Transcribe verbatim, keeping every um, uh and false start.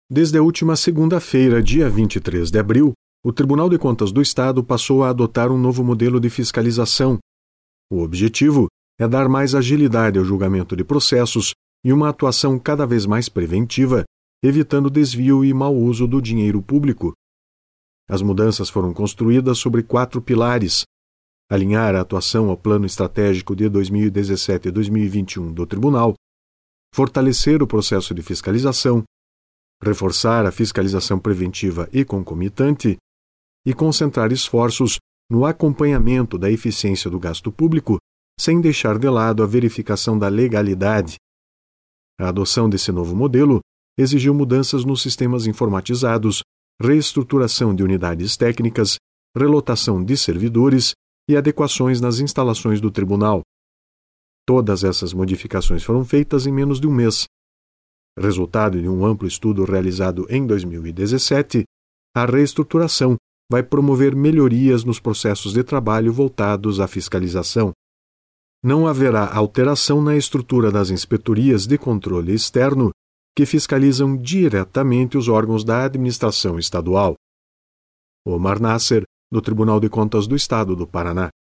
Desde a última segunda-feira, dia vinte e três de abril, o Tribunal de Contas do Estado passou a adotar um novo modelo de fiscalização. O objetivo é dar mais agilidade ao julgamento de processos e uma atuação cada vez mais preventiva, evitando desvio e mau uso do dinheiro público. As mudanças foram construídas sobre quatro pilares: alinhar a atuação ao plano estratégico de dois mil e dezessete a dois mil e vinte e um do Tribunal, fortalecer o processo de fiscalização, reforçar a fiscalização preventiva e concomitante e concentrar esforços no acompanhamento da eficiência do gasto público, sem deixar de lado a verificação da legalidade. A adoção desse novo modelo exigiu mudanças nos sistemas informatizados, reestruturação de unidades técnicas, relotação de servidores e adequações nas instalações do tribunal. Todas essas modificações foram feitas em menos de um mês. Resultado de um amplo estudo realizado em dois mil e dezessete, a reestruturação vai promover melhorias nos processos de trabalho voltados à fiscalização. Não haverá alteração na estrutura das inspetorias de controle externo, que fiscalizam diretamente os órgãos da administração estadual. Omar Nasser, do Tribunal de Contas do Estado do Paraná.